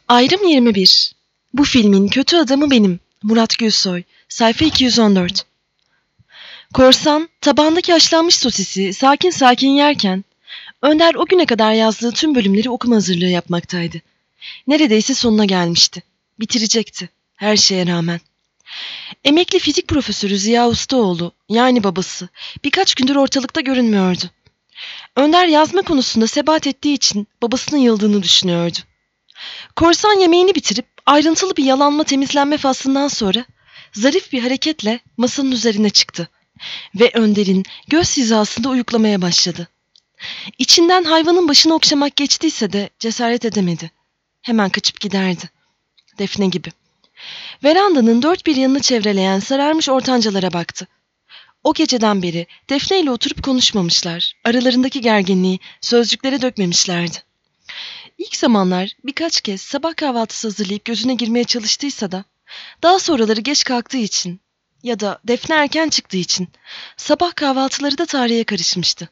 Ayrım 21. Bu filmin kötü adamı benim. Murat Gülsoy. Sayfa 214. Korsan, tabağındaki haşlanmış sosisi sakin sakin yerken, Önder o güne kadar yazdığı tüm bölümleri okuma hazırlığı yapmaktaydı. Neredeyse sonuna gelmişti. Bitirecekti. Her şeye rağmen. Emekli fizik profesörü Ziya Ustaoğlu, yani babası, birkaç gündür ortalıkta görünmüyordu. Önder yazma konusunda sebat ettiği için babasının yıldığını düşünüyordu. Korsan yemeğini bitirip ayrıntılı bir yalanma temizlenme faslından sonra zarif bir hareketle masanın üzerine çıktı ve Önder'in göz hizasında uyuklamaya başladı. İçinden hayvanın başını okşamak geçtiyse de cesaret edemedi. Hemen kaçıp giderdi. Defne gibi. Verandanın dört bir yanını çevreleyen sararmış ortancalara baktı. O geceden beri Defne ile oturup konuşmamışlar. Aralarındaki gerginliği sözcüklere dökmemişlerdi. İlk zamanlar birkaç kez sabah kahvaltısı hazırlayıp gözüne girmeye çalıştıysa da daha sonraları geç kalktığı için ya da Defne erken çıktığı için sabah kahvaltıları da tarihe karışmıştı.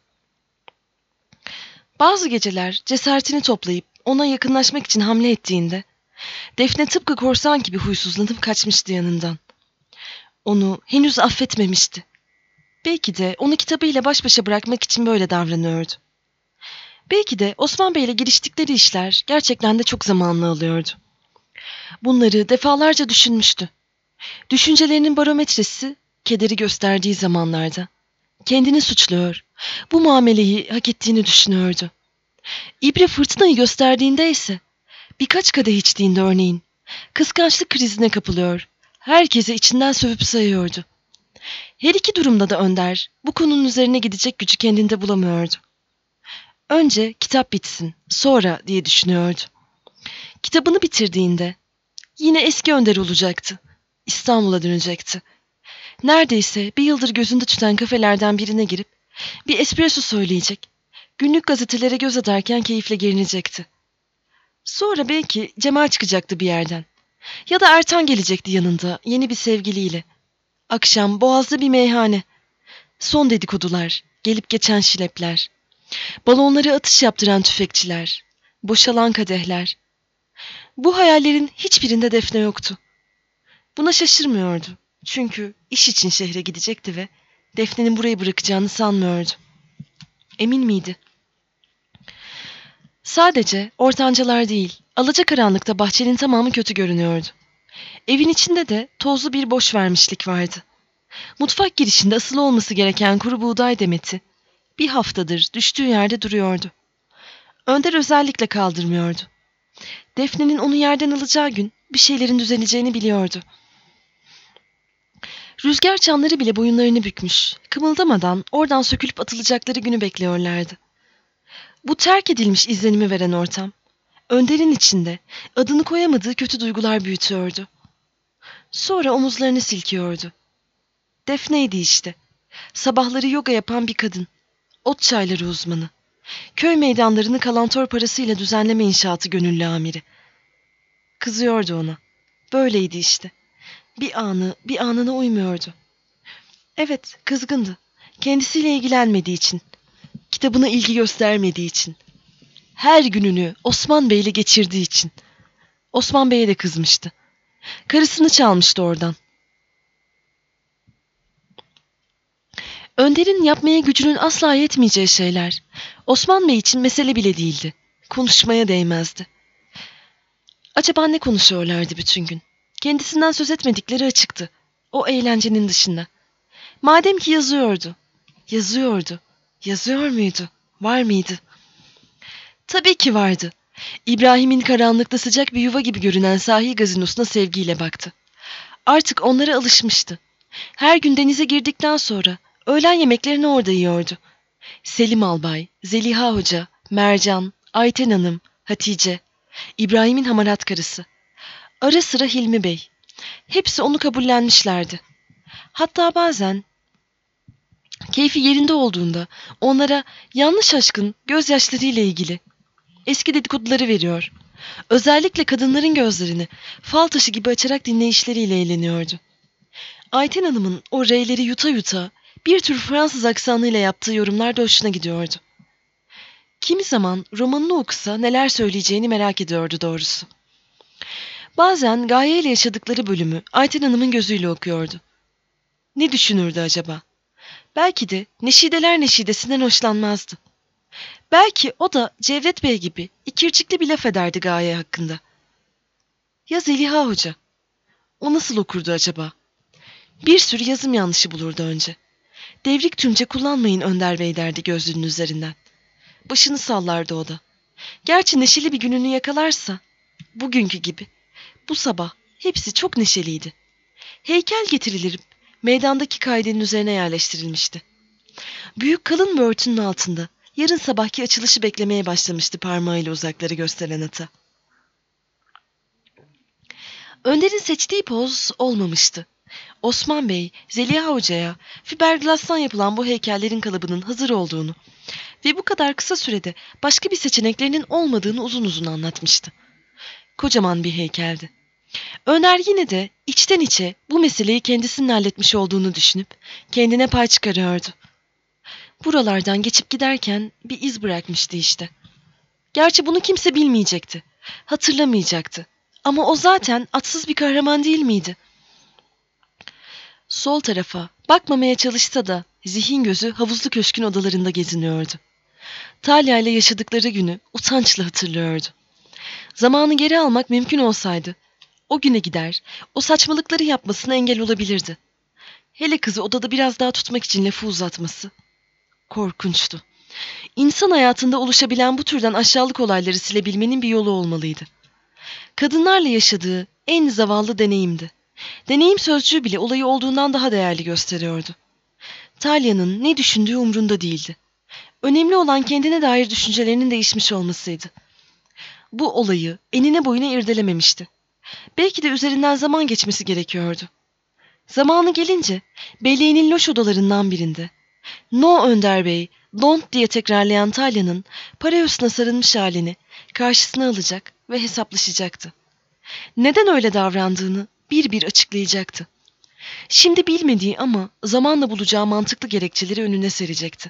Bazı geceler cesaretini toplayıp ona yakınlaşmak için hamle ettiğinde Defne tıpkı korsan gibi huysuzlanıp kaçmıştı yanından. Onu henüz affetmemişti. Belki de onu kitabıyla baş başa bırakmak için böyle davranıyordu. Belki de Osman Bey'le giriştikleri işler gerçekten de çok zamanlı alıyordu. Bunları defalarca düşünmüştü. Düşüncelerinin barometresi kederi gösterdiği zamanlarda. Kendini suçluyor, bu muameleyi hak ettiğini düşünüyordu. İbre fırtınayı gösterdiğinde ise, birkaç kadeh içtiğinde örneğin, kıskançlık krizine kapılıyor, herkese içinden sövüp sayıyordu. Her iki durumda da Önder, bu konunun üzerine gidecek gücü kendinde bulamıyordu. Önce kitap bitsin, sonra diye düşünüyordu. Kitabını bitirdiğinde, yine eski Önder olacaktı. İstanbul'a dönecekti. Neredeyse bir yıldır gözünde tüten kafelerden birine girip bir espresso söyleyecek. Günlük gazetelere göz atarken keyifle gerinecekti. Sonra belki Cemal çıkacaktı bir yerden. Ya da Ertan gelecekti yanında yeni bir sevgiliyle. Akşam Boğaz'da bir meyhane. Son dedikodular, gelip geçen şilepler. Balonları atış yaptıran tüfekçiler. Boşalan kadehler. Bu hayallerin hiçbirinde Defne yoktu. Buna şaşırmıyordu. Çünkü iş için şehre gidecekti ve Defne'nin burayı bırakacağını sanmıyordu. Emin miydi? Sadece ortancalar değil, alacakaranlıkta bahçenin tamamı kötü görünüyordu. Evin içinde de tozlu bir boş vermişlik vardı. Mutfak girişinde asılı olması gereken kuru buğday demeti bir haftadır düştüğü yerde duruyordu. Önder özellikle kaldırmıyordu. Defne'nin onu yerden alacağı gün bir şeylerin düzeleceğini biliyordu. Rüzgar çamları bile boyunlarını bükmüş, kımıldamadan oradan sökülüp atılacakları günü bekliyorlardı. Bu terk edilmiş izlenimi veren ortam, Önder'in içinde adını koyamadığı kötü duygular büyütüyordu. Sonra omuzlarını silkiyordu. Defne'ydi işte. Sabahları yoga yapan bir kadın. Ot çayları uzmanı. Köy meydanlarını kalantor parasıyla düzenleme inşaatı gönüllü amiri. Kızıyordu ona. Böyleydi işte. Bir anına uymuyordu. Evet, kızgındı. Kendisiyle ilgilenmediği için. Kitabına ilgi göstermediği için. Her gününü Osman Bey'le geçirdiği için. Osman Bey'e de kızmıştı. Karısını çalmıştı oradan. Önder'in yapmaya gücünün asla yetmeyeceği şeyler Osman Bey için mesele bile değildi. Konuşmaya değmezdi. Acaba ne konuşuyorlardı bütün gün? Kendisinden söz etmedikleri açıktı. O eğlencenin dışında. Madem ki yazıyordu. Yazıyordu. Yazıyor muydu? Var mıydı? Tabii ki vardı. İbrahim'in karanlıkta sıcak bir yuva gibi görünen sahil gazinosuna sevgiyle baktı. Artık onlara alışmıştı. Her gün denize girdikten sonra öğlen yemeklerini orada yiyordu. Selim Albay, Zeliha Hoca, Mercan, Ayten Hanım, Hatice, İbrahim'in hamarat karısı. Ara sıra Hilmi Bey. Hepsi onu kabullenmişlerdi. Hatta bazen keyfi yerinde olduğunda onlara yanlış aşkın gözyaşlarıyla ilgili eski dedikoduları veriyor. Özellikle kadınların gözlerini fal taşı gibi açarak dinleyişleriyle eğleniyordu. Ayten Hanım'ın o r'leri yuta yuta bir tür Fransız aksanıyla yaptığı yorumlar da hoşuna gidiyordu. Kimi zaman romanını okusa neler söyleyeceğini merak ediyordu doğrusu. Bazen Gaye ile yaşadıkları bölümü Ayten Hanım'ın gözüyle okuyordu. Ne düşünürdü acaba? Belki de Neşideler Neşidesi'nden hoşlanmazdı. Belki o da Cevdet Bey gibi ikircikli bir laf ederdi Gaye hakkında. Ya Zeliha Hoca? O nasıl okurdu acaba? Bir sürü yazım yanlışı bulurdu önce. Devrik tümce kullanmayın Önder Bey derdi gözlüğünün üzerinden. Başını sallardı o da. Gerçi neşeli bir gününü yakalarsa, bugünkü gibi. Bu sabah hepsi çok neşeliydi. Heykel getirilip meydandaki kaidenin üzerine yerleştirilmişti. Büyük kalın bir örtünün altında yarın sabahki açılışı beklemeye başlamıştı parmağıyla uzakları gösteren ata. Önder'in seçtiği poz olmamıştı. Osman Bey, Zeliha Hoca'ya fiberglass'tan yapılan bu heykellerin kalıbının hazır olduğunu ve bu kadar kısa sürede başka bir seçeneklerinin olmadığını uzun uzun anlatmıştı. Kocaman bir heykeldi. Önder yine de içten içe bu meseleyi kendisinin halletmiş olduğunu düşünüp kendine pay çıkarıyordu. Buralardan geçip giderken bir iz bırakmıştı işte. Gerçi bunu kimse bilmeyecekti, hatırlamayacaktı. Ama o zaten atsız bir kahraman değil miydi? Sol tarafa bakmamaya çalışsa da zihin gözü havuzlu köşkün odalarında geziniyordu. Talya ile yaşadıkları günü utançla hatırlıyordu. Zamanı geri almak mümkün olsaydı, o güne gider, o saçmalıkları yapmasına engel olabilirdi. Hele kızı odada biraz daha tutmak için lafı uzatması. Korkunçtu. İnsan hayatında oluşabilen bu türden aşağılık olayları silebilmenin bir yolu olmalıydı. Kadınlarla yaşadığı en zavallı deneyimdi. Deneyim sözcüğü bile olayı olduğundan daha değerli gösteriyordu. Talya'nın ne düşündüğü umrunda değildi. Önemli olan kendine dair düşüncelerinin değişmiş olmasıydı. Bu olayı enine boyuna irdelememişti. Belki de üzerinden zaman geçmesi gerekiyordu. Zamanı gelince Belleğinin loş odalarından birinde "No Önder Bey, don't" diye tekrarlayan Talya'nın parayosuna sarılmış halini karşısına alacak ve hesaplaşacaktı. Neden öyle davrandığını bir bir açıklayacaktı. Şimdi bilmediği ama zamanla bulacağı mantıklı gerekçeleri önüne serecekti.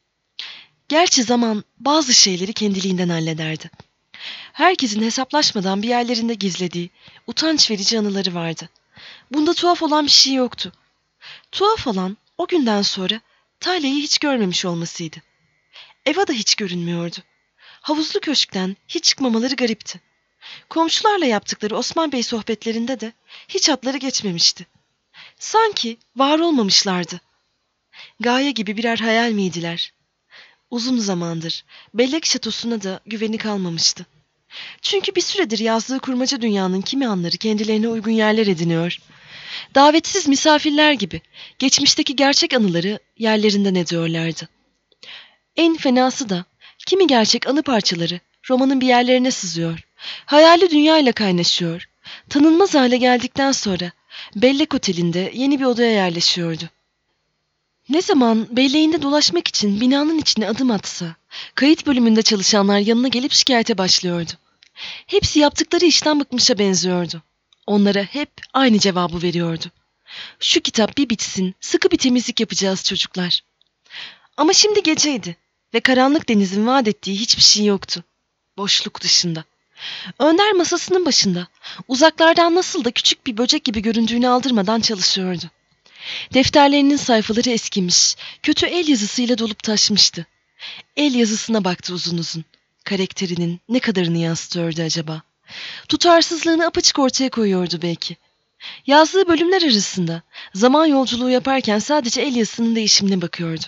Gerçi zaman bazı şeyleri kendiliğinden hallederdi. Herkesin hesaplaşmadan bir yerlerinde gizlediği, utanç verici anıları vardı. Bunda tuhaf olan bir şey yoktu. Tuhaf olan o günden sonra Talya'yı hiç görmemiş olmasıydı. Eva da hiç görünmüyordu. Havuzlu köşkten hiç çıkmamaları garipti. Komşularla yaptıkları Osman Bey sohbetlerinde de hiç hatları geçmemişti. Sanki var olmamışlardı. Gaye gibi birer hayal miydiler? Uzun zamandır Bellek Şatosu'na da güveni kalmamıştı. Çünkü bir süredir yazdığı kurmaca dünyanın kimi anları kendilerine uygun yerler ediniyor. Davetsiz misafirler gibi geçmişteki gerçek anıları yerlerinden ediyorlardı. En fenası da kimi gerçek anı parçaları romanın bir yerlerine sızıyor. Hayali dünyayla kaynaşıyor. Tanınmaz hale geldikten sonra Bellek Oteli'nde yeni bir odaya yerleşiyordu. Ne zaman belleğinde dolaşmak için binanın içine adım atsa, kayıt bölümünde çalışanlar yanına gelip şikayete başlıyordu. Hepsi yaptıkları işten bıkmışa benziyordu. Onlara hep aynı cevabı veriyordu. Şu kitap bir bitsin, sıkı bir temizlik yapacağız çocuklar. Ama şimdi geceydi ve karanlık denizin vaat ettiği hiçbir şey yoktu. Boşluk dışında. Önder masasının başında, uzaklardan nasıl da küçük bir böcek gibi göründüğünü aldırmadan çalışıyordu. Defterlerinin sayfaları eskimiş, kötü el yazısıyla dolup taşmıştı. El yazısına baktı uzun uzun. Karakterinin ne kadarını yansıtıyordu acaba? Tutarsızlığını apaçık ortaya koyuyordu belki. Yazdığı bölümler arasında zaman yolculuğu yaparken sadece el yazısının değişimine bakıyordu.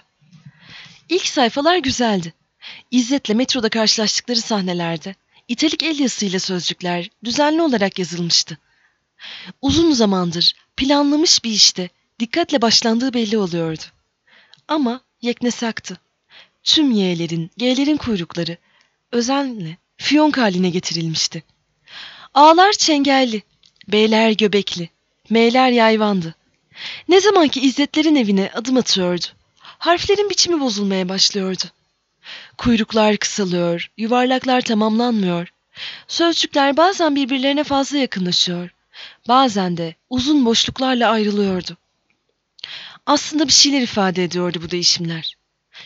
İlk sayfalar güzeldi. İzzet'le metroda karşılaştıkları sahnelerde italik el yazısıyla sözcükler düzenli olarak yazılmıştı. Uzun zamandır planlamış bir işte dikkatle başlandığı belli oluyordu. Ama yeknesaktı. Tüm Y'lerin, G'lerin kuyrukları özenle fiyonk haline getirilmişti. A'lar çengelli, B'ler göbekli, M'ler yayvandı. Ne zamanki İzzetlerin evine adım atıyordu, harflerin biçimi bozulmaya başlıyordu. Kuyruklar kısalıyor, yuvarlaklar tamamlanmıyor. Sözcükler bazen birbirlerine fazla yakınlaşıyor, bazen de uzun boşluklarla ayrılıyordu. Aslında bir şeyler ifade ediyordu bu değişimler.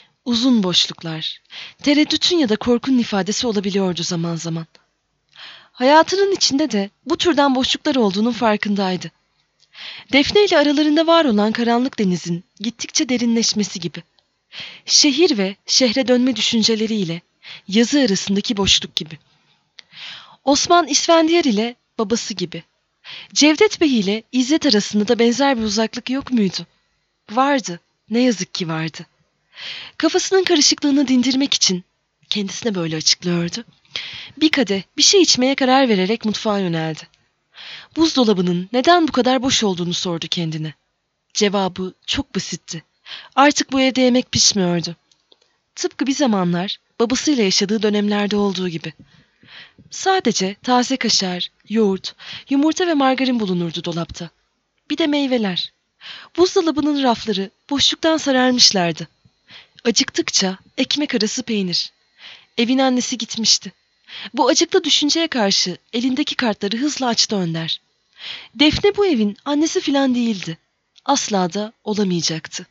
Uzun boşluklar, tereddütün ya da korkunun ifadesi olabiliyordu zaman zaman. Hayatının içinde de bu türden boşluklar olduğunun farkındaydı. Defne ile aralarında var olan karanlık denizin gittikçe derinleşmesi gibi. Şehir ve şehre dönme düşünceleriyle yazı arasındaki boşluk gibi. Osman İsfendiyar ile babası gibi. Cevdet Bey ile İzzet arasında da benzer bir uzaklık yok muydu? Vardı. Ne yazık ki vardı. Kafasının karışıklığını dindirmek için, kendisine böyle açıklıyordu, bir kadeh bir şey içmeye karar vererek mutfağa yöneldi. Buzdolabının neden bu kadar boş olduğunu sordu kendine. Cevabı çok basitti. Artık bu evde yemek pişmiyordu. Tıpkı bir zamanlar babasıyla yaşadığı dönemlerde olduğu gibi. Sadece taze kaşar, yoğurt, yumurta ve margarin bulunurdu dolapta. Bir de meyveler. Buzdolabının rafları boşluktan sararmışlardı. Acıktıkça ekmek arası peynir. Evin annesi gitmişti. Bu acıklı düşünceye karşı elindeki kartları hızla açtı Önder. Defne bu evin annesi filan değildi. Asla da olamayacaktı.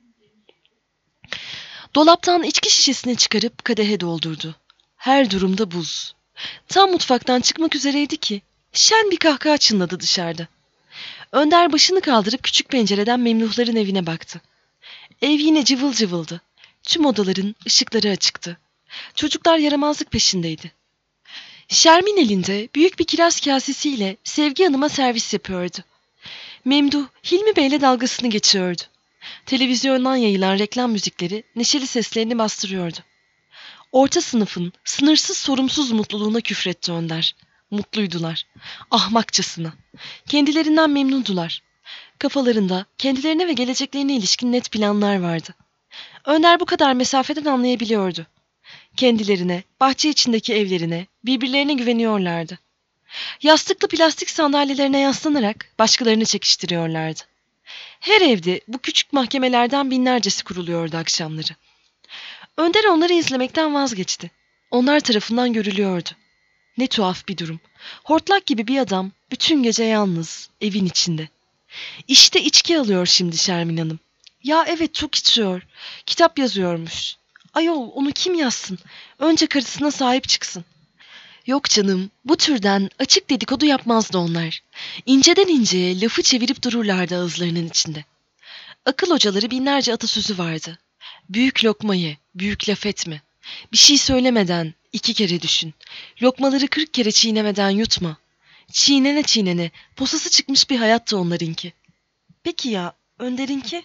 Dolaptan içki şişesini çıkarıp kadehe doldurdu. Her durumda buz. Tam mutfaktan çıkmak üzereydi ki şen bir kahkaha çınladı dışarıda. Önder başını kaldırıp küçük pencereden Memduhların evine baktı. Ev yine cıvıl cıvıldı. Tüm odaların ışıkları açıktı. Çocuklar yaramazlık peşindeydi. Şermin elinde büyük bir kiraz kasesiyle Sevgi Hanım'a servis yapıyordu. Memduh, Hilmi Bey'le dalgasını geçiyordu. Televizyondan yayılan reklam müzikleri neşeli seslerini bastırıyordu. Orta sınıfın sınırsız sorumsuz mutluluğuna küfretti Önder. Mutluydular. Ahmakçasına. Kendilerinden memnundular. Kafalarında kendilerine ve geleceklerine ilişkin net planlar vardı. Önder bu kadar mesafeden anlayabiliyordu. Kendilerine, bahçe içindeki evlerine, birbirlerine güveniyorlardı. Yastıklı plastik sandalyelerine yaslanarak başkalarını çekiştiriyorlardı. Her evde bu küçük mahkemelerden binlercesi kuruluyordu akşamları. Önder onları izlemekten vazgeçti. Onlar tarafından görülüyordu. Ne tuhaf bir durum. Hortlak gibi bir adam bütün gece yalnız, evin içinde. İşte içki alıyor şimdi Şermin Hanım. Ya evet çok içiyor. Kitap yazıyormuş. Ayol onu kim yazsın? Önce karısına sahip çıksın. Yok canım, bu türden açık dedikodu yapmazdı onlar. İnceden inceye lafı çevirip dururlardı ağızlarının içinde. Akıl hocaları binlerce atasözü vardı. Büyük lokma ye, büyük laf etme. Bir şey söylemeden 2 kere düşün. Lokmaları 40 kere çiğnemeden yutma. Çiğnene çiğnene posası çıkmış bir hayattı onlarınki. Peki ya Önder'inki?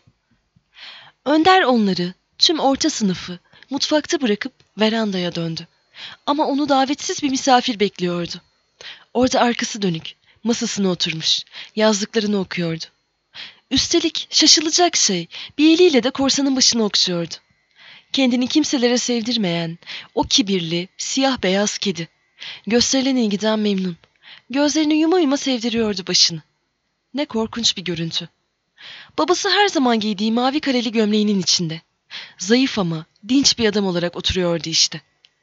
Önder onları, tüm orta sınıfı, mutfakta bırakıp verandaya döndü. Ama onu davetsiz bir misafir bekliyordu. Orada arkası dönük, masasına oturmuş, yazdıklarını okuyordu. Üstelik şaşılacak şey, bir eliyle de korsanın başını okşuyordu. Kendini kimselere sevdirmeyen, o kibirli, siyah beyaz kedi. Gösterilen ilgiden memnun. Gözlerini yuma yuma sevdiriyordu başını. Ne korkunç bir görüntü. Babası her zaman giydiği mavi kareli gömleğinin içinde. Zayıf ama dinç bir adam olarak oturuyordu işte.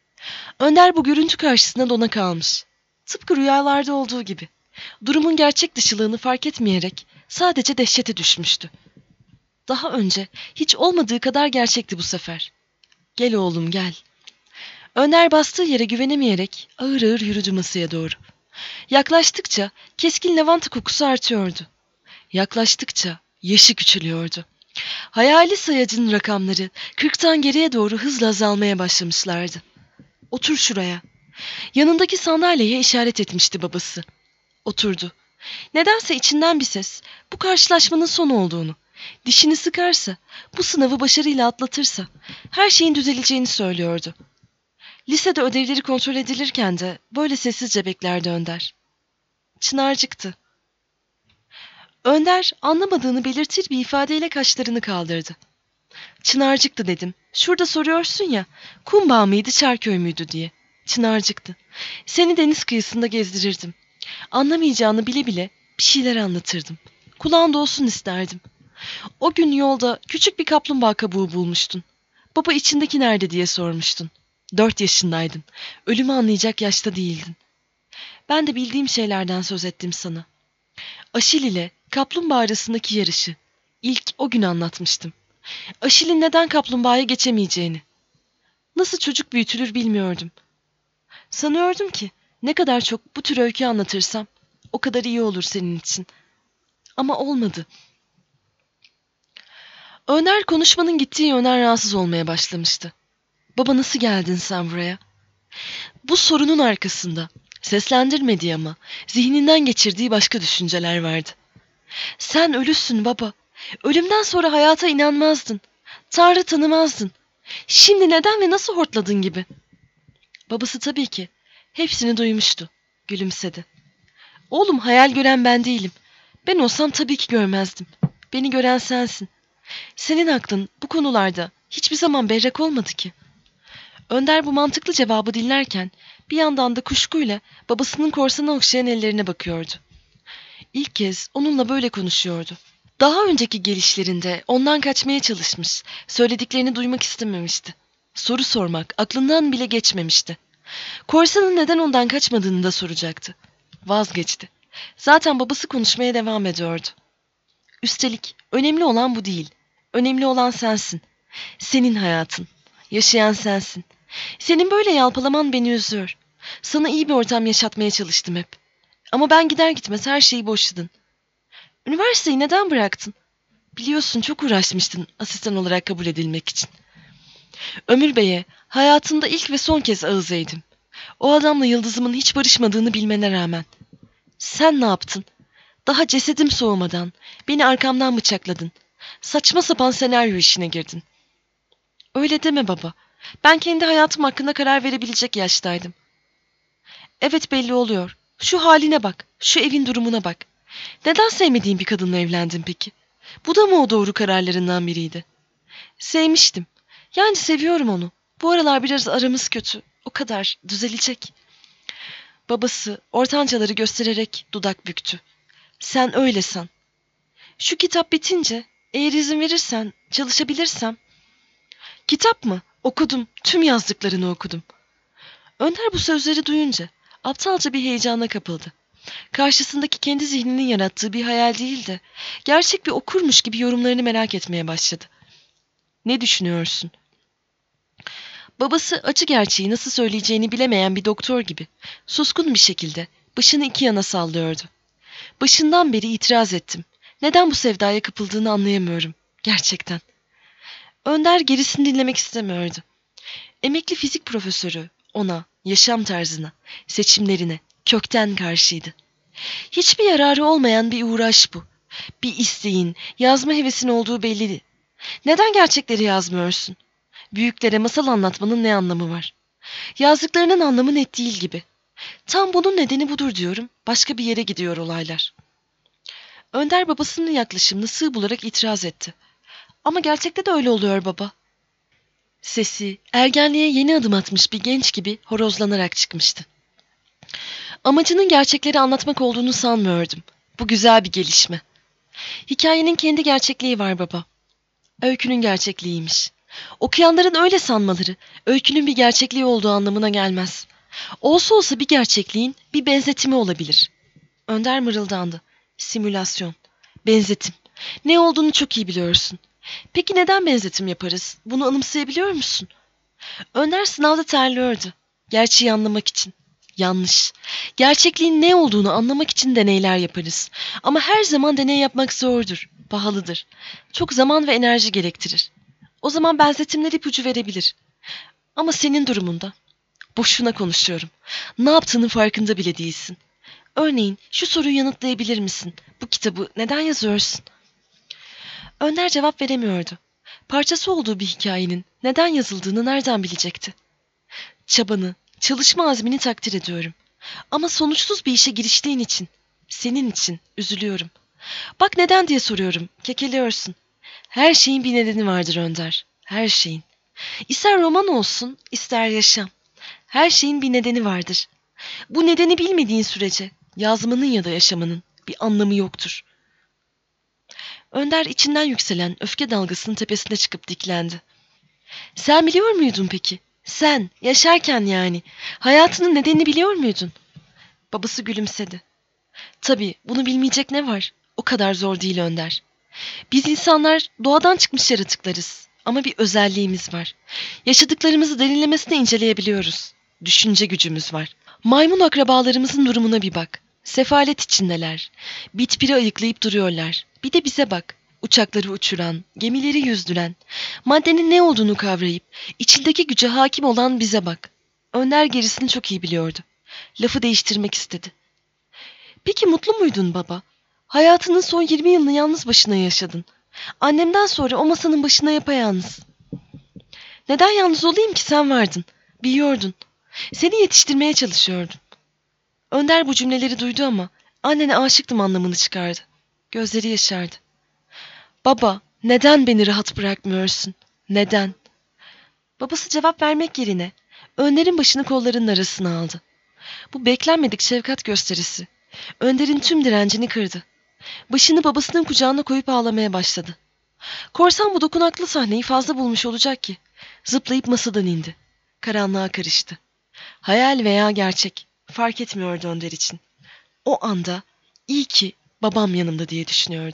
Önder bu görüntü karşısında dona kalmış. Tıpkı rüyalarda olduğu gibi. Durumun gerçek dışılığını fark etmeyerek sadece dehşete düşmüştü. Daha önce hiç olmadığı kadar gerçekti bu sefer. Gel oğlum gel. Önder bastığı yere güvenemeyerek ağır ağır yürüdü masaya doğru. Yaklaştıkça keskin lavanta kokusu artıyordu. Yaklaştıkça yaşı küçülüyordu. Hayali sayacın rakamları 40'tan geriye doğru hızla azalmaya başlamışlardı. Otur şuraya. Yanındaki sandalyeye işaret etmişti babası. Oturdu. Nedense içinden bir ses bu karşılaşmanın son olduğunu, dişini sıkarsa, bu sınavı başarıyla atlatırsa her şeyin düzeleceğini söylüyordu. Lisede ödevleri kontrol edilirken de böyle sessizce beklerdi Önder. Çınarcıktı. Önder anlamadığını belirtir bir ifadeyle kaşlarını kaldırdı. Çınarcıktı dedim. Şurada soruyorsun ya, Kumbağ mıydı Çerköy müydü diye. Çınarcıktı. Seni deniz kıyısında gezdirirdim. Anlamayacağını bile bile bir şeyler anlatırdım. Kulağında olsun isterdim. O gün yolda küçük bir kaplumbağa kabuğu bulmuştun. Baba içindeki nerede diye sormuştun. 4 yaşındaydın. Ölümü anlayacak yaşta değildin. Ben de bildiğim şeylerden söz ettim sana. Aşil ile kaplumbağa arasındaki yarışı. İlk o gün anlatmıştım. Aşil'in neden kaplumbağaya geçemeyeceğini. Nasıl çocuk büyütülür bilmiyordum. Sanıyordum ki Ne kadar çok bu tür öykü anlatırsam o kadar iyi olur senin için. Ama olmadı. Önder konuşmanın gittiği yönden rahatsız olmaya başlamıştı. Baba nasıl geldin sen buraya? Bu sorunun arkasında seslendirmediği ama zihninden geçirdiği başka düşünceler vardı. Sen ölüsün baba. Ölümden sonra hayata inanmazdın. Tanrı tanımazdın. Şimdi neden ve nasıl hortladın gibi. Babası tabii ki hepsini duymuştu. Gülümsedi. Oğlum hayal gören ben değilim. Ben olsam tabii ki görmezdim. Beni gören sensin. Senin aklın bu konularda hiçbir zaman berrak olmadı ki. Önder bu mantıklı cevabı dinlerken bir yandan da kuşkuyla babasının korsanı okşayan ellerine bakıyordu. İlk kez onunla böyle konuşuyordu. Daha önceki gelişlerinde ondan kaçmaya çalışmış, söylediklerini duymak istememişti. Soru sormak aklından bile geçmemişti. Korsanın neden ondan kaçmadığını da soracaktı. Vazgeçti. Zaten babası konuşmaya devam ediyordu. Üstelik önemli olan bu değil. Önemli olan sensin. Senin hayatın. Yaşayan sensin. Senin böyle yalpalaman beni üzüyor. Sana iyi bir ortam yaşatmaya çalıştım hep. Ama ben gider gitmez her şeyi boşladın. Üniversiteyi neden bıraktın? Biliyorsun çok uğraşmıştın asistan olarak kabul edilmek için. Ömür Bey'e hayatımda ilk ve son kez ağız eğdim. O adamla yıldızımın hiç barışmadığını bilmene rağmen. Sen ne yaptın? Daha cesedim soğumadan beni arkamdan bıçakladın. Saçma sapan senaryo işine girdin. Öyle deme baba. Ben kendi hayatım hakkında karar verebilecek yaştaydım. Evet belli oluyor. Şu haline bak, şu evin durumuna bak. Neden sevmediğin bir kadınla evlendin peki? Bu da mı o doğru kararlarından biriydi? Sevmiştim. Yani seviyorum onu. Bu aralar biraz aramız kötü. O kadar. Düzelecek. Babası ortancaları göstererek dudak büktü. Sen öyle san. Şu kitap bitince eğer izin verirsen çalışabilirsem. Kitap mı? Okudum. Tüm yazdıklarını okudum. Önder bu sözleri duyunca aptalca bir heyecana kapıldı. Karşısındaki kendi zihninin yarattığı bir hayal değil de gerçek bir okurmuş gibi yorumlarını merak etmeye başladı. Ne düşünüyorsun? Babası acı gerçeği nasıl söyleyeceğini bilemeyen bir doktor gibi suskun bir şekilde başını iki yana sallıyordu. Başından beri itiraz ettim. Neden bu sevdaya kapıldığını anlayamıyorum. Gerçekten. Önder gerisini dinlemek istemiyordu. Emekli fizik profesörü ona, yaşam tarzına, seçimlerine kökten karşıydı. Hiçbir yararı olmayan bir uğraş bu. Bir isteğin, yazma hevesin olduğu belliydi. Neden gerçekleri yazmıyorsun? Büyüklere masal anlatmanın ne anlamı var? Yazdıklarının anlamı net değil gibi. Tam bunun nedeni budur diyorum, başka bir yere gidiyor olaylar. Önder babasının yaklaşımını sığ bularak itiraz etti. Ama gerçekte de öyle oluyor baba. Sesi, ergenliğe yeni adım atmış bir genç gibi horozlanarak çıkmıştı. Amacının gerçekleri anlatmak olduğunu sanmıyordum. Bu güzel bir gelişme. Hikayenin kendi gerçekliği var baba. Öykünün gerçekliğiymiş. Okuyanların öyle sanmaları, öykünün bir gerçekliği olduğu anlamına gelmez. Olsa olsa bir gerçekliğin bir benzetimi olabilir. Önder mırıldandı. Simülasyon, benzetim. Ne olduğunu çok iyi biliyorsun. Peki neden benzetim yaparız? Bunu anımsayabiliyor musun? Önder sınavda terliyordu. Gerçeği anlamak için. Yanlış. Gerçekliğin ne olduğunu anlamak için deneyler yaparız. Ama her zaman deney yapmak zordur, pahalıdır. Çok zaman ve enerji gerektirir. O zaman benzetimler ipucu verebilir. Ama senin durumunda. Boşuna konuşuyorum. Ne yaptığının farkında bile değilsin. Örneğin şu soruyu yanıtlayabilir misin? Bu kitabı neden yazıyorsun? Önder cevap veremiyordu. Parçası olduğu bir hikayenin neden yazıldığını nereden bilecekti? Çabanı, çalışma azmini takdir ediyorum. Ama sonuçsuz bir işe giriştiğin için, senin için üzülüyorum. Bak neden diye soruyorum, kekeliyorsun. Her şeyin bir nedeni vardır Önder, her şeyin. İster roman olsun, ister yaşam. Her şeyin bir nedeni vardır. Bu nedeni bilmediğin sürece yazmanın ya da yaşamanın bir anlamı yoktur. Önder içinden yükselen öfke dalgasının tepesine çıkıp diklendi. Sen biliyor muydun peki? Sen, yaşarken yani. Hayatının nedenini biliyor muydun? Babası gülümsedi. Tabii, bunu bilmeyecek ne var? O kadar zor değil Önder. Biz insanlar doğadan çıkmış yaratıklarız. Ama bir özelliğimiz var. Yaşadıklarımızı derinlemesine inceleyebiliyoruz. Düşünce gücümüz var. Maymun akrabalarımızın durumuna bir bak. Sefalet içindeler. Bitpiri ayıklayıp duruyorlar. Bir de bize bak. Uçakları uçuran, gemileri yüzdüren, maddenin ne olduğunu kavrayıp içindeki güce hakim olan bize bak. Önder gerisini çok iyi biliyordu. Lafı değiştirmek istedi. Peki mutlu muydun baba? Hayatının son 20 yılını yalnız başına yaşadın. Annemden sonra o masanın başına yapayalnız. Neden yalnız olayım ki, sen vardın. Biliyordun. Seni yetiştirmeye çalışıyordum. Önder bu cümleleri duydu ama annene aşıktım anlamını çıkardı. Gözleri yaşardı. Baba, neden beni rahat bırakmıyorsun? Neden? Babası cevap vermek yerine Önder'in başını kollarının arasına aldı. Bu beklenmedik şefkat gösterisi Önder'in tüm direncini kırdı. Başını babasının kucağına koyup ağlamaya başladı. Korsan bu dokunaklı sahneyi fazla bulmuş olacak ki zıplayıp masadan indi. Karanlığa karıştı. Hayal veya gerçek fark etmiyordu Önder için. O anda iyi ki babam yanımda diye düşünüyordu.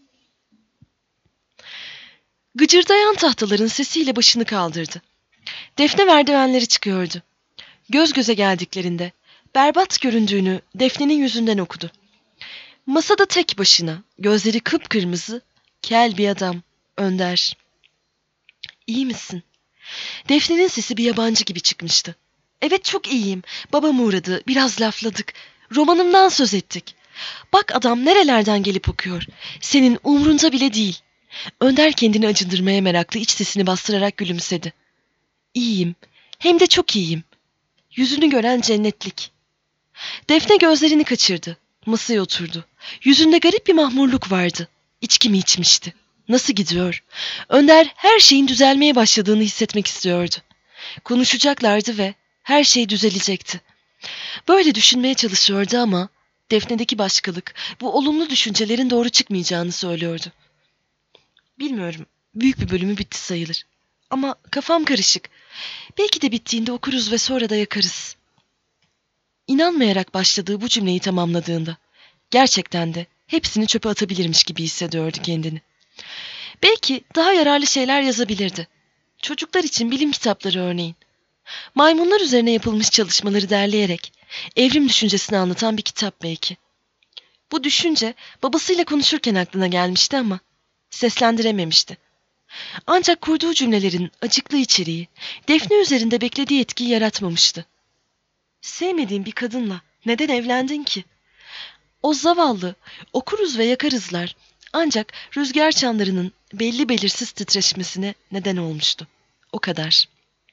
Gıcırdayan tahtaların sesiyle başını kaldırdı. Defne merdivenleri çıkıyordu. Göz göze geldiklerinde berbat göründüğünü Defne'nin yüzünden okudu. Masada tek başına, gözleri kıpkırmızı, kel bir adam, Önder. İyi misin? Defne'nin sesi bir yabancı gibi çıkmıştı. Evet, çok iyiyim. Babam uğradı, biraz lafladık. Romanımdan söz ettik. Bak adam nerelerden gelip okuyor. Senin umrunda bile değil. Önder kendini acındırmaya meraklı iç sesini bastırarak gülümsedi. İyiyim. Hem de çok iyiyim. Yüzünü gören cennetlik. Defne gözlerini kaçırdı. Masaya oturdu. Yüzünde garip bir mahmurluk vardı. İçki mi içmişti? Nasıl gidiyor? Önder her şeyin düzelmeye başladığını hissetmek istiyordu. Konuşacaklardı ve her şey düzelecekti. Böyle düşünmeye çalışıyordu ama Defne'deki başkalık bu olumlu düşüncelerin doğru çıkmayacağını söylüyordu. Bilmiyorum, büyük bir bölümü bitti sayılır. Ama kafam karışık. Belki de bittiğinde okuruz ve sonra da yakarız. İnanmayarak başladığı bu cümleyi tamamladığında gerçekten de hepsini çöpe atabilirmiş gibi hissediyordu kendini. Belki daha yararlı şeyler yazabilirdi. Çocuklar için bilim kitapları örneğin. Maymunlar üzerine yapılmış çalışmaları derleyerek evrim düşüncesini anlatan bir kitap belki. Bu düşünce babasıyla konuşurken aklına gelmişti ama seslendirememişti. Ancak kurduğu cümlelerin acıklı içeriği Defne üzerinde beklediği etkiyi yaratmamıştı. Sevmediğin bir kadınla neden evlendin ki? O zavallı, okuruz ve yakarızlar ancak rüzgar çanlarının belli belirsiz titreşmesine neden olmuştu. O kadar.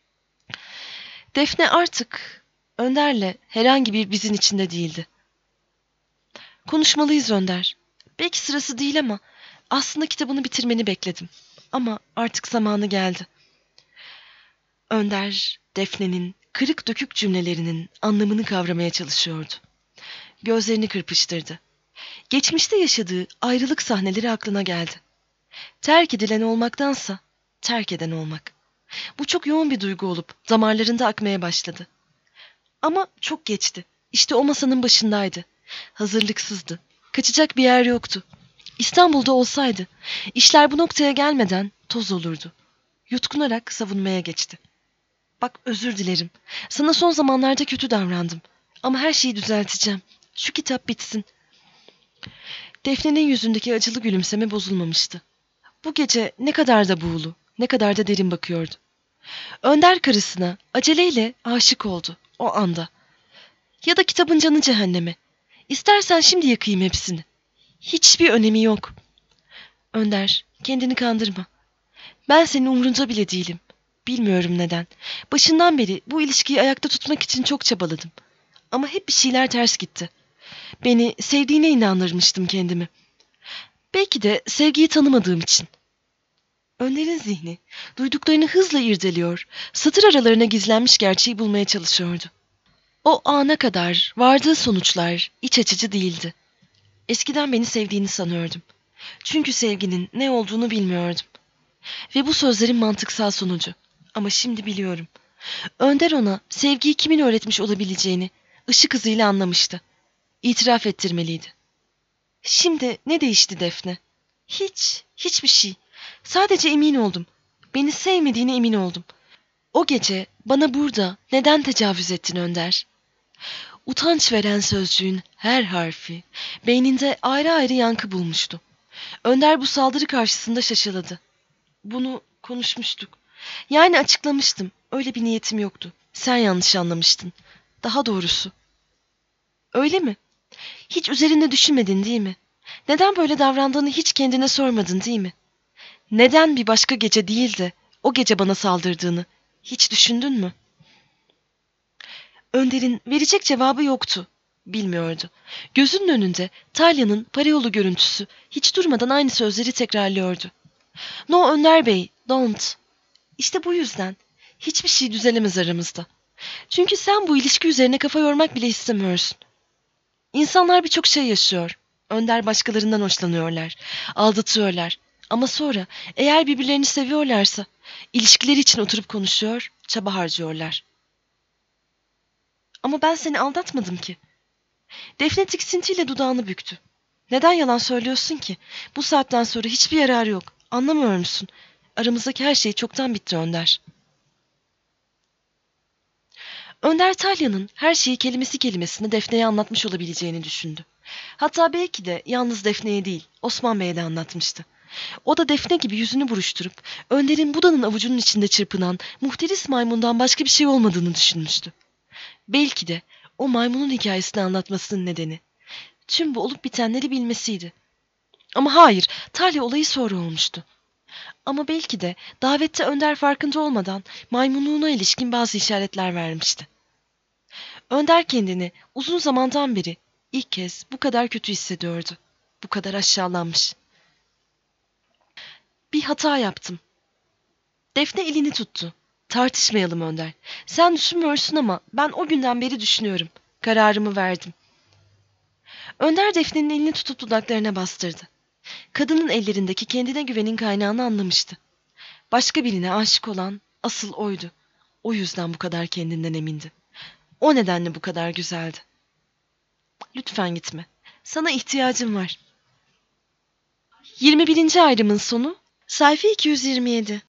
Defne artık Önder'le herhangi bir bizin içinde değildi. Konuşmalıyız Önder. Belki sırası değil ama aslında kitabını bitirmeni bekledim. Ama artık zamanı geldi. Önder, Defne'nin kırık dökük cümlelerinin anlamını kavramaya çalışıyordu. Gözlerini kırpıştırdı. Geçmişte yaşadığı ayrılık sahneleri aklına geldi. Terk edilen olmaktansa terk eden olmak. Bu çok yoğun bir duygu olup damarlarında akmaya başladı. Ama çok geçti. İşte o masanın başındaydı. Hazırlıksızdı. Kaçacak bir yer yoktu. İstanbul'da olsaydı işler bu noktaya gelmeden toz olurdu. Yutkunarak savunmaya geçti. Bak, özür dilerim. Sana son zamanlarda kötü davrandım. Ama her şeyi düzelteceğim. Şu kitap bitsin. Defne'nin yüzündeki acılı gülümseme bozulmamıştı. Bu gece ne kadar da buğulu, ne kadar da derin bakıyordu. Önder karısına aceleyle aşık oldu o anda. Ya da kitabın canı cehenneme. İstersen şimdi yakayım hepsini. Hiçbir önemi yok. Önder, kendini kandırma. Ben senin umrunda bile değilim. Bilmiyorum neden. Başından beri bu ilişkiyi ayakta tutmak için çok çabaladım. Ama hep bir şeyler ters gitti. Beni sevdiğine inandırmıştım kendimi. Belki de sevgiyi tanımadığım için. Önder'in zihni duyduklarını hızla irdeliyor, satır aralarına gizlenmiş gerçeği bulmaya çalışıyordu. O ana kadar vardığı sonuçlar iç açıcı değildi. Eskiden beni sevdiğini sanıyordum. Çünkü sevginin ne olduğunu bilmiyordum. Ve bu sözlerin mantıksal sonucu. Ama şimdi biliyorum. Önder ona sevgiyi kimin öğretmiş olabileceğini ışık hızıyla anlamıştı. İtiraf ettirmeliydi. Şimdi ne değişti Defne? Hiçbir şey. Sadece emin oldum. Beni sevmediğine emin oldum. O gece bana burada neden tecavüz ettin Önder? Utanç veren sözcüğün her harfi beyninde ayrı ayrı yankı bulmuştu. Önder bu saldırı karşısında şaşaladı. Bunu konuşmuştuk. Yani açıklamıştım. Öyle bir niyetim yoktu. Sen yanlış anlamıştın. Daha doğrusu. Öyle mi? Hiç üzerinde düşünmedin değil mi? Neden böyle davrandığını hiç kendine sormadın değil mi? Neden bir başka gece değil de o gece bana saldırdığını hiç düşündün mü? Önder'in verecek cevabı yoktu. Bilmiyordu. Gözünün önünde Talya'nın parayolu görüntüsü hiç durmadan aynı sözleri tekrarlıyordu. No Önder Bey, don't. İşte bu yüzden hiçbir şey düzelemez aramızda. Çünkü sen bu ilişki üzerine kafa yormak bile istemiyorsun. İnsanlar birçok şey yaşıyor. Önder başkalarından hoşlanıyorlar, aldatıyorlar. Ama sonra eğer birbirlerini seviyorlarsa ilişkileri için oturup konuşuyor, çaba harcıyorlar. Ama ben seni aldatmadım ki. Defne tiksintiyle dudağını büktü. Neden yalan söylüyorsun ki? Bu saatten sonra hiçbir yararı yok. Anlamıyor musun? Aramızdaki her şey çoktan bitti Önder. Önder Talya'nın her şeyi kelimesi kelimesine Defne'ye anlatmış olabileceğini düşündü. Hatta belki de yalnız Defne'ye değil, Osman Bey'e de anlatmıştı. O da Defne gibi yüzünü buruşturup Önder'in Buda'nın avucunun içinde çırpınan muhteris maymundan başka bir şey olmadığını düşünmüştü. Belki de o maymunun hikayesini anlatmasının nedeni tüm bu olup bitenleri bilmesiydi. Ama hayır, Talya olayı sonra olmuştu. Ama belki de davette Önder farkında olmadan maymunluğuna ilişkin bazı işaretler vermişti. Önder kendini uzun zamandan beri ilk kez bu kadar kötü hissediyordu. Bu kadar aşağılanmış. Bir hata yaptım. Defne elini tuttu. Tartışmayalım Önder. Sen düşünmüyorsun ama ben o günden beri düşünüyorum. Kararımı verdim. Önder Defne'nin elini tutup dudaklarına bastırdı. Kadının ellerindeki kendine güvenin kaynağını anlamıştı. Başka birine aşık olan asıl oydu. O yüzden bu kadar kendinden emindi. O nedenle bu kadar güzeldi. Lütfen gitme. Sana ihtiyacım var. 21. ayrımın sonu sayfa 227.